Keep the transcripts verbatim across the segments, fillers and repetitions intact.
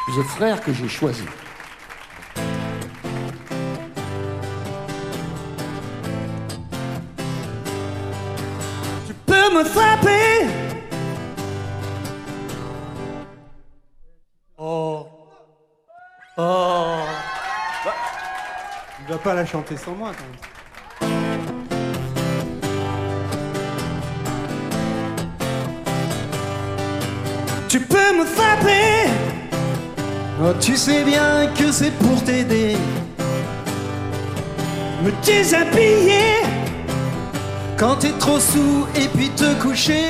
Le frère que j'ai choisi. Tu peux me frapper. Oh. Oh. Bah, il va pas la chanter sans moi quand même. Tu peux me frapper. Oh, tu sais bien que c'est pour t'aider. Me déshabiller quand t'es trop sous et puis te coucher.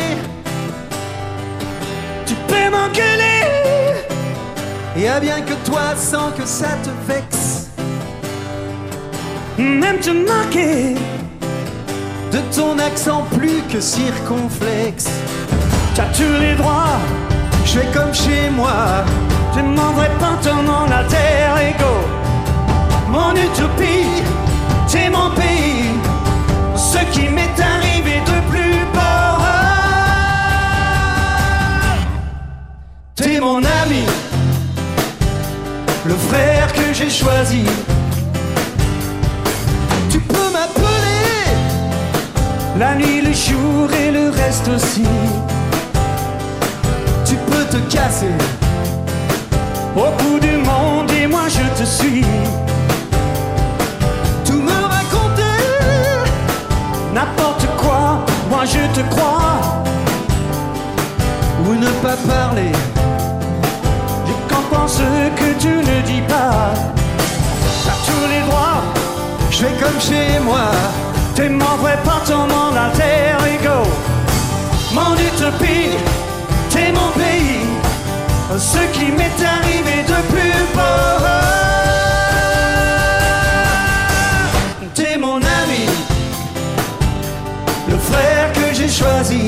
Tu peux m'engueuler. Et y a bien que toi sans que ça te vexe. Même te moquer de ton accent plus que circonflexe. T'as tous les droits. Je fais comme chez moi. Je m'en vrai pantalon la terre égaux. Mon utopie, c'est mon pays. Ce qui m'est arrivé de plus beau. T'es mon ami, le frère que j'ai choisi. Tu peux m'appeler la nuit, le jour et le reste aussi. Tu peux te casser au bout du monde et moi je te suis. Tout me raconter n'importe quoi, moi je te crois. Ou ne pas parler. Je comprends ce que tu ne dis pas. T'as tous les droits. Je fais comme chez moi. T'es mon vrai partenaire, la terre égaux. Mon utopie, t'es mon pays. Ce qui m'est arrivé de plus beau. T'es mon ami, le frère que j'ai choisi.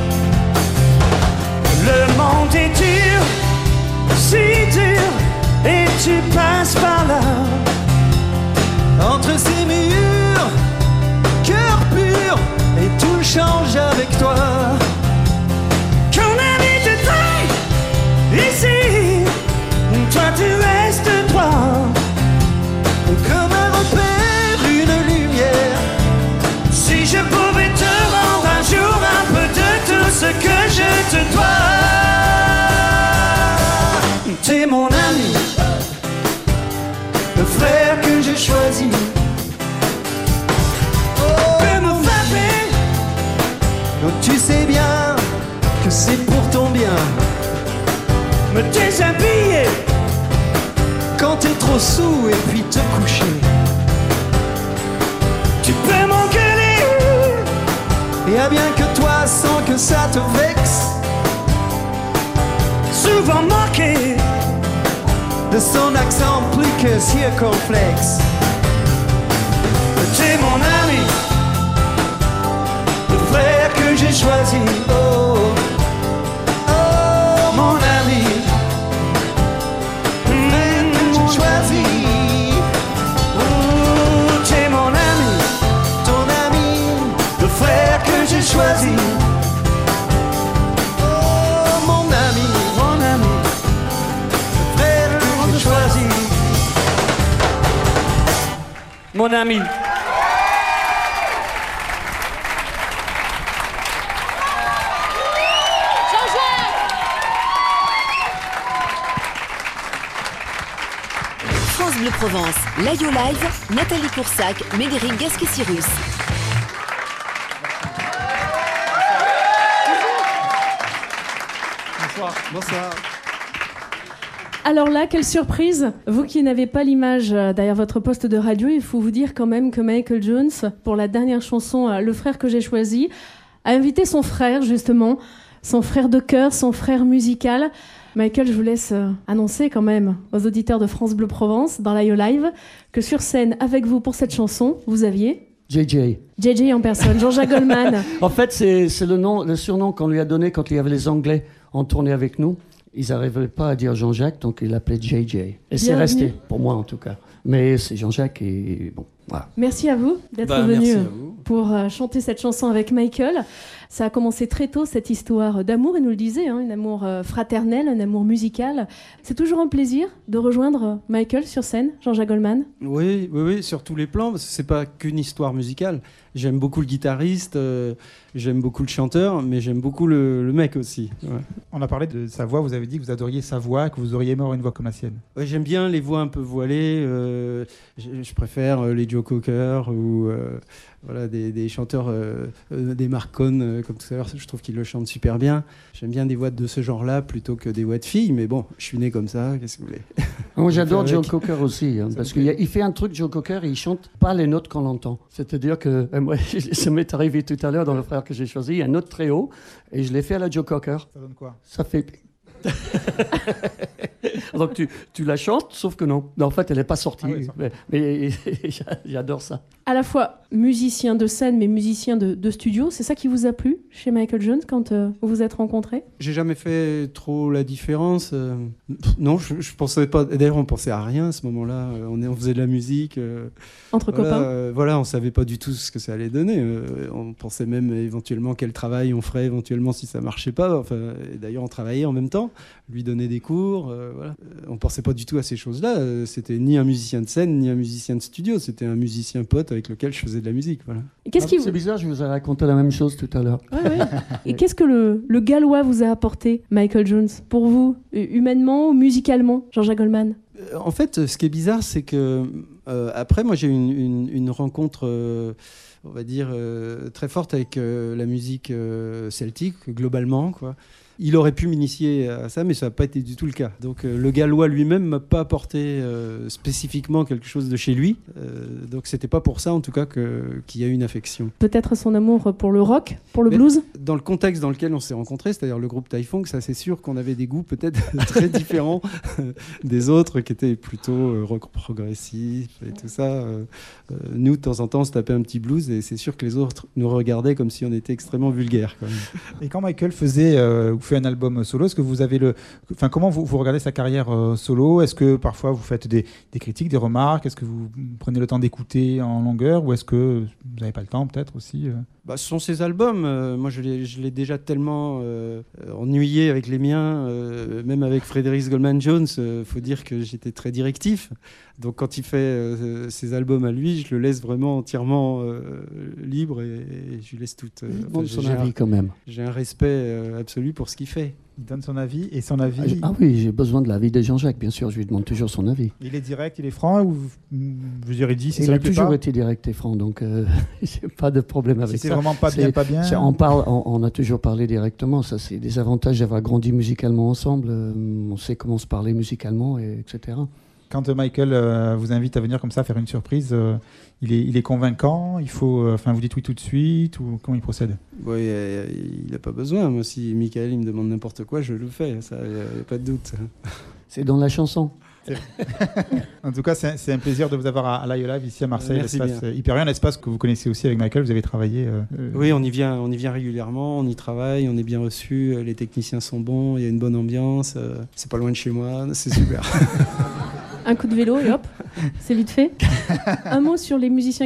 Le monde est dur, si dur, et tu passes par là. Entre ces murs, cœur pur, et tout change avec toi. Qu'on habite taille, ici, toi tu restes droit. Comme un repère, une lumière. Si je pouvais te rendre un jour un peu de tout ce que je te dois. T'es mon ami, le frère que j'ai choisi. Oh, peux me frapper. Donc tu sais bien que c'est pour ton bien. Me déshabiller quand t'es trop sous et puis te coucher. Tu peux m'engueuler. Et y a bien que toi sans que ça te vexe. Souvent moqué de son accent plus que circonflexe. T'es mon ami, le frère que j'ai choisi. Oh, oh, mon ami, le frère que j'ai choisi. Oh, t'es mon ami, ton ami, le frère que j'ai choisi. Oh, mon ami, mon ami, le frère que j'ai choisi. Mon ami. France Bleu Provence, Layo Live, Nathalie Coursac, Médéric Gasquet-Cyrus. Bonsoir. Bonsoir. Alors là, quelle surprise! Vous qui n'avez pas l'image derrière votre poste de radio, il faut vous dire quand même que Michael Jones, pour la dernière chanson, Le frère que j'ai choisi, a invité son frère, justement, son frère de cœur, son frère musical. Michael, je vous laisse annoncer quand même aux auditeurs de France Bleu Provence, dans l'Ayo Live, que sur scène, avec vous pour cette chanson, vous aviez... J J. J J en personne, Jean-Jacques Goldman. En fait, c'est, c'est le, nom, le surnom qu'on lui a donné quand il y avait les Anglais en tournée avec nous. Ils n'arrivaient pas à dire Jean-Jacques, donc il l'appelait J J. Et c'est resté, pour moi en tout cas. Mais c'est Jean-Jacques et bon. Voilà. Merci à vous d'être Bah, venu merci à vous. pour euh, chanter cette chanson avec Michael. Ça a commencé très tôt, cette histoire d'amour, il nous le disait, hein, un amour euh, fraternel, un amour musical. C'est toujours un plaisir de rejoindre Michael sur scène, Jean-Jacques Goldman. Oui, oui, oui, sur tous les plans, parce que c'est pas qu'une histoire musicale. J'aime beaucoup le guitariste, euh, j'aime beaucoup le chanteur, mais j'aime beaucoup le, le mec aussi. Ouais. On a parlé de sa voix, vous avez dit que vous adoriez sa voix, que vous auriez aimé avoir une voix comme la sienne. Ouais, j'aime bien les voix un peu voilées, euh, je, je préfère euh, les Joe Cocker ou euh, voilà, des, des chanteurs, euh, euh, des Marcon, euh, comme tout à l'heure, je trouve qu'ils le chantent super bien. J'aime bien des voix de ce genre-là plutôt que des voix de filles, mais bon, je suis né comme ça, qu'est-ce que vous voulez. Moi, j'adore Avec. Joe Cocker aussi, hein, parce qu'il il fait un truc, Joe Cocker, et il chante pas les notes qu'on entend. C'est-à-dire que, euh, moi, ça m'est arrivé tout à l'heure dans le frère que j'ai choisi, un note très haut, et je l'ai fait à la Joe Cocker. Ça donne quoi? Ça fait... Donc tu, tu la chantes, sauf que non. En fait, elle n'est pas sortie. Ah oui, ça. mais mais j'adore ça. À la fois musicien de scène, mais musicien de, de studio, c'est ça qui vous a plu chez Michael Jones quand euh, vous vous êtes rencontrés? J'ai jamais fait trop la différence. euh, pff, non, je, je pensais pas. D'ailleurs, on pensait à rien à ce moment-là. Euh, On, est- on faisait de la musique. euh, Entre voilà, copains euh, voilà, on savait pas du tout ce que ça allait donner. euh, on pensait même éventuellement quel travail on ferait éventuellement si ça marchait pas. Enfin, et d'ailleurs, on travaillait en même temps, lui donnait des cours. euh, voilà. Euh, On pensait pas du tout à ces choses-là. euh, C'était ni un musicien de scène ni un musicien de studio. C'était un musicien pote avec lequel je faisais de la musique. Voilà. Et Qu'est-ce Ah, qui c'est vous... bizarre, je vous ai raconté la même chose tout à l'heure. Ouais, ouais. Et qu'est-ce que le, le gallois vous a apporté, Michael Jones, pour vous, hu- humainement ou musicalement, Jean-Jacques Goldman? Euh, En fait, ce qui est bizarre, c'est que euh, après, moi, j'ai eu une, une, une rencontre, euh, on va dire, euh, très forte avec euh, la musique euh, celtique, globalement, quoi. Il aurait pu m'initier à ça, mais ça n'a pas été du tout le cas. Donc euh, le gallois lui-même m'a pas apporté euh, spécifiquement quelque chose de chez lui. Euh, donc c'était pas pour ça, en tout cas, que, qu'il y a eu une affection. Peut-être son amour pour le rock, pour le Mais blues? Dans le contexte dans lequel on s'est rencontrés, c'est-à-dire le groupe Typhon, ça c'est sûr qu'on avait des goûts peut-être très différents des autres qui étaient plutôt euh, rock progressif et tout ça. Euh, euh, nous, de temps en temps, on se tapait un petit blues et c'est sûr que les autres nous regardaient comme si on était extrêmement vulgaires. Quand même. Et quand Michael faisait euh, ou fait un album solo, est-ce que vous avez le, enfin comment vous, vous regardez sa carrière euh, solo? Est-ce que parfois vous faites des, des critiques, des remarques? Est-ce que vous prenez le temps d'écouter en longueur ou est-ce que vous n'avez pas le temps peut-être aussi? euh Bah, ce sont ses albums. Euh, moi, je l'ai, je l'ai déjà tellement euh, ennuyé avec les miens, euh, même avec Frédéric Goldman Jones. Il euh, faut dire que j'étais très directif. Donc, quand il fait euh, ses albums à lui, je le laisse vraiment entièrement euh, libre et, et je lui laisse tout. Euh, Il enfin, demande j'ai, son j'ai avis un, quand même. j'ai un respect euh, absolu pour ce qu'il fait. Il donne son avis et son avis. Ah oui, j'ai besoin de l'avis de Jean-Jacques, bien sûr. Je lui demande toujours son avis. Il est direct, il est franc ou je veux dire, il dit si Il ça a lui plaît toujours pas. été direct et franc, donc euh, j'ai pas de problème avec Si c'est ça. vraiment pas C'est- bien, pas bien. C'est- on, parle, on, on a toujours parlé directement. Ça, c'est des avantages d'avoir grandi musicalement ensemble. Euh, on sait comment se parler musicalement, et, etc. Quand euh, Michael euh, vous invite à venir comme ça faire une surprise, euh, il, est, il est convaincant. Il faut, enfin, vous dites oui tout de suite ou comment il procède? Ouais, euh, il n'a pas besoin. Moi, si Michael il me demande n'importe quoi, je le fais. Ça, il n'y a, y a pas de doute. C'est dans la chanson. En tout cas, c'est, c'est un plaisir de vous avoir à, à Live Live ici à Marseille, Merci l'espace bien. euh, Hyperion, un espace que vous connaissez aussi avec Michael. Vous avez travaillé. euh, euh, Oui, on y vient, on y vient régulièrement, on y travaille, on est bien reçu, les techniciens sont bons, il y a une bonne ambiance, euh, c'est pas loin de chez moi, c'est super. Un coup de vélo et hop, c'est vite fait. Un mot sur les musiciens